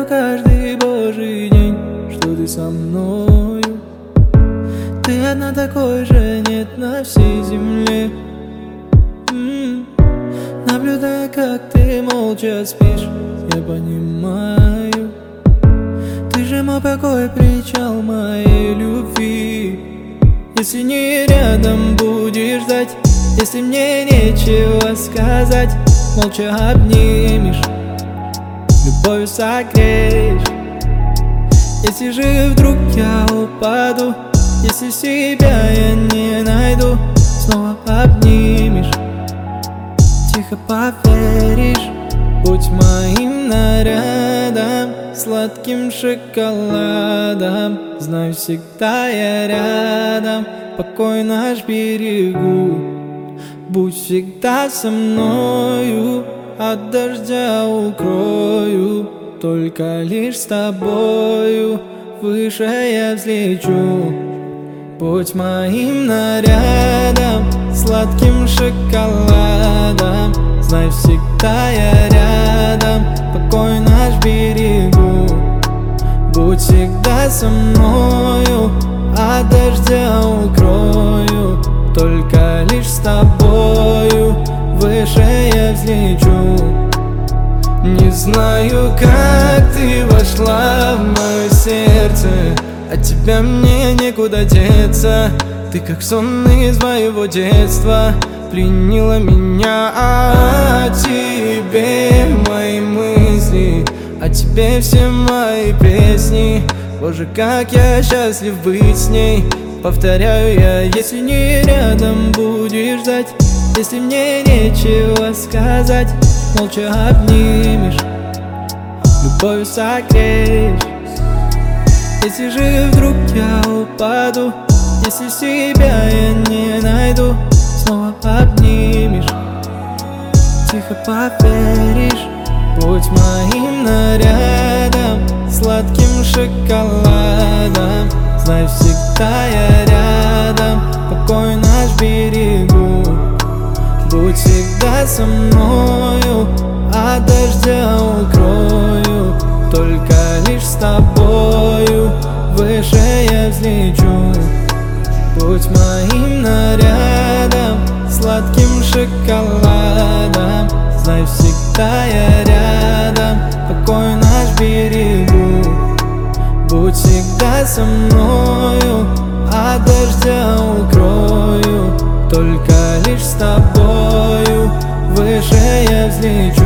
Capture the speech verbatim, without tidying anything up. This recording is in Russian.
каждый божий день, что ты со мною. Ты одна, такой же нет на всей земле. М-м. Наблюдая, как ты молча спишь, я понимаю, ты же мой покой, причал моей любви. Если не рядом будешь ждать, если мне нечего сказать, молча обнимешь, любовью согреешь. Если же вдруг я упаду, если себя я не найду, снова обнимешь, тихо поверишь. Будь моим нарядом, сладким шоколадом, знай, всегда я рядом, покой наш берегу. Будь всегда со мною, от дождя укрою, только лишь с тобою выше я взлечу. Будь моим нарядом, сладким шоколадом, знай, всегда я рядом, покой наш берегу. Будь всегда со мною, от дождя укрою, только лишь с тобою выше я взлечу. Не знаю, как ты вошла в мое сердце, от тебя мне некуда деться. Ты как сон из моего детства, пленила меня. О тебе мои мысли, о тебе все мои песни. Боже, как я счастлив быть с ней. Повторяю я, если не рядом будешь ждать, если мне нечего сказать, молча обнимешь, любовью согреешь. Если же вдруг я упаду, если себя я не найду, снова обнимешь, тихо поверишь. Будь моим нарядом, сладким шоколадом, знай, всегда я рядом, покой наш берегу. Будь всегда со мною, от дождя укрою, только лишь с тобою выше я взлечу. Будь моим нарядом, сладким шоколадом, знай, всегда я рядом, покой наш берегу. Будь всегда со мною, от дождя укрою, только лишь с тобою выше я взлечу.